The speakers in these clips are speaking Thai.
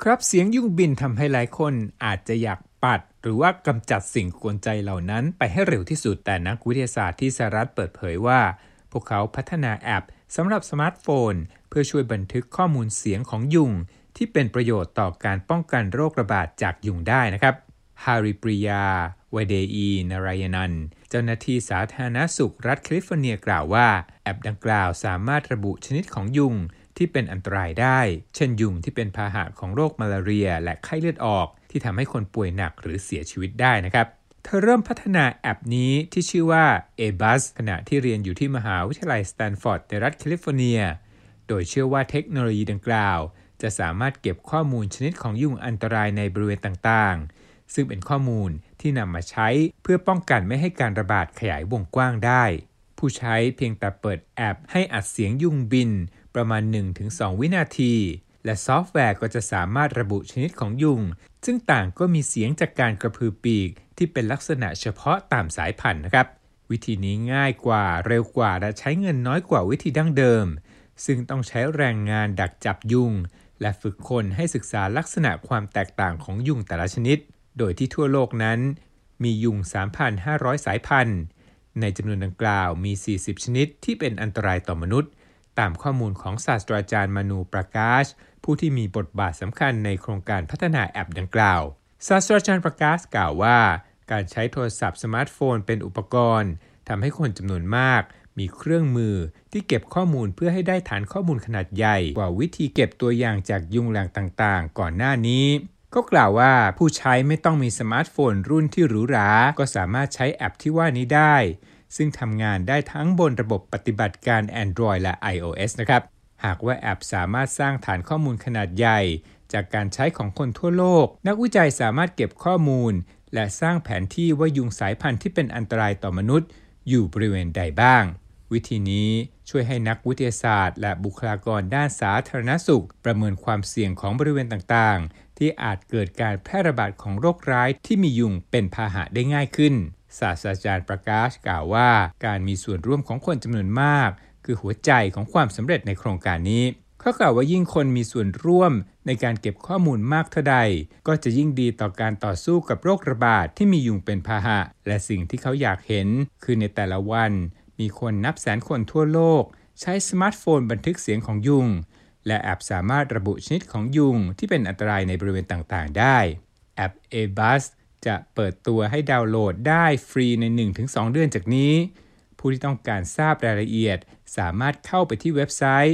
ครับเสียงยุงบินทำให้หลายคนอาจจะอยากปัดหรือว่ากำจัดสิ่งกวนใจเหล่านั้นไปให้เร็วที่สุดแต่นักวิทยาศาสตร์ที่สหรัฐเปิดเผยว่าพวกเขาพัฒนาแอปสำหรับสมาร์ทโฟนเพื่อช่วยบันทึกข้อมูลเสียงของยุงที่เป็นประโยชน์ต่อการป้องกันโรคระบาดจากยุงได้นะครับฮาริปริยาวเดอีนารายนันท์เจ้าหน้าที่สาธารณสุขรัฐแคลิฟอร์เนียกล่าวว่าแอปดังกล่าวสามารถระบุชนิดของยุงที่เป็นอันตรายได้เช่นยุงที่เป็นพาหะของโรคมาลาเรียและไข้เลือดออกที่ทำให้คนป่วยหนักหรือเสียชีวิตได้นะครับเธอเริ่มพัฒนาแอปนี้ที่ชื่อว่า A-Buzz ขณะที่เรียนอยู่ที่มหาวิทยาลัยสแตนฟอร์ดในรัฐแคลิฟอร์เนียโดยเชื่อว่าเทคโนโลยีดังกล่าวจะสามารถเก็บข้อมูลชนิดของยุงอันตรายในบริเวณต่างๆซึ่งเป็นข้อมูลที่นำมาใช้เพื่อป้องกันไม่ให้การระบาดขยายวงกว้างได้ผู้ใช้เพียงแต่เปิดแอปให้อัดเสียงยุงบินประมาณ 1-2 วินาทีและซอฟต์แวร์ก็จะสามารถระบุชนิดของยุงซึ่งต่างก็มีเสียงจากการกระพือปีกที่เป็นลักษณะเฉพาะตามสายพันธุ์นะครับวิธีนี้ง่ายกว่าเร็วกว่าและใช้เงินน้อยกว่าวิธีดั้งเดิมซึ่งต้องใช้แรงงานดักจับยุงและฝึกคนให้ศึกษาลักษณะความแตกต่างของยุงแต่ละชนิดโดยที่ทั่วโลกนั้นมียุง 3,500 สายพันธุ์ในจำนวนดังกล่าวมี40ชนิดที่เป็นอันตรายต่อมนุษย์ตามข้อมูลของศาสตราจารย์มานูปรากาชผู้ที่มีบทบาทสำคัญในโครงการพัฒนาแอปดังกล่าวศาสตราจารย์ปรากาชกล่าวว่าการใช้โทรศัพท์สมาร์ทโฟนเป็นอุปกรณ์ทำให้คนจำนวนมากมีเครื่องมือที่เก็บข้อมูลเพื่อให้ได้ฐานข้อมูลขนาดใหญ่กว่าวิธีเก็บตัวอย่างจากยุงแหล่งต่างๆก่อนหน้านี้ก็กล่าวว่าผู้ใช้ไม่ต้องมีสมาร์ทโฟนรุ่นที่หรูหราก็สามารถใช้แอปที่ว่านี้ได้ซึ่งทำงานได้ทั้งบนระบบปฏิบัติการ Android และ iOS นะครับหากว่าแอปสามารถสร้างฐานข้อมูลขนาดใหญ่จากการใช้ของคนทั่วโลกนักวิจัยสามารถเก็บข้อมูลและสร้างแผนที่ว่ายุงสายพันธุ์ที่เป็นอันตรายต่อมนุษย์อยู่บริเวณใดบ้างวิธีนี้ช่วยให้นักวิทยาศาสตร์และบุคลากรด้านสาธารณสุขประเมินความเสี่ยงของบริเวณต่างๆที่อาจเกิดการแพร่ระบาดของโรคร้ายที่มียุงเป็นพาหะได้ง่ายขึ้นศาสตราจารย์ประกาศกล่าวว่าการมีส่วนร่วมของคนจำนวนมากคือหัวใจของความสำเร็จในโครงการนี้เขากล่าวว่ายิ่งคนมีส่วนร่วมในการเก็บข้อมูลมากเท่าใดก็จะยิ่งดีต่อการต่อสู้กับโรคระบาดที่มียุงเป็นพาหะและสิ่งที่เขาอยากเห็นคือในแต่ละวันมีคนนับแสนคนทั่วโลกใช้สมาร์ทโฟนบันทึกเสียงของยุงและแอปสามารถระบุชนิดของยุงที่เป็นอันตรายในบริเวณต่างๆได้แอป A-Buzz จะเปิดตัวให้ดาวน์โหลดได้ฟรีใน 1-2 เดือนจากนี้ผู้ที่ต้องการทราบรายละเอียดสามารถเข้าไปที่เว็บไซต์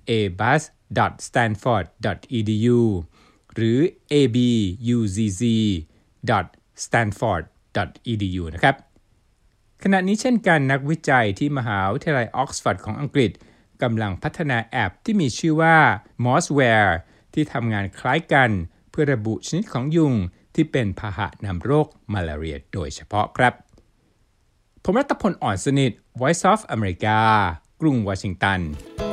abuzz.stanford.edu หรือ abuzz.stanford.edu นะครับขณะนี้เช่นกันนักวิจัยที่มหาวิทยาลัยออกซฟอร์ดของอังกฤษกำลังพัฒนาแอปที่มีชื่อว่า Mothware ที่ทำงานคล้ายกันเพื่อระบุชนิดของยุงที่เป็นพาหะนำโรคมาลาเรียโดยเฉพาะครับผมรัตพล อ่อนสนิท Voice of America กรุงวอชิงตัน